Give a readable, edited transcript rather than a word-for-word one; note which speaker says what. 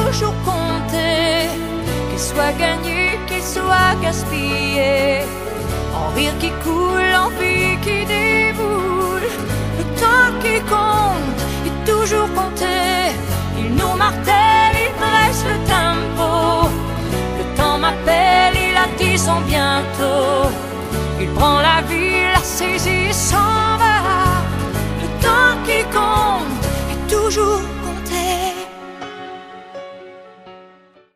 Speaker 1: toujours compter, qu'il soit gagné, qu'il soit gaspillé, en rire qui coule, en vie qui déboule. Le temps qui compte est toujours compté, il nous martèle, il dresse le tempo. Le temps m'appelle, il a dit son bientôt, il prend la vie, la saisit, s'en va. Le temps qui compte est toujours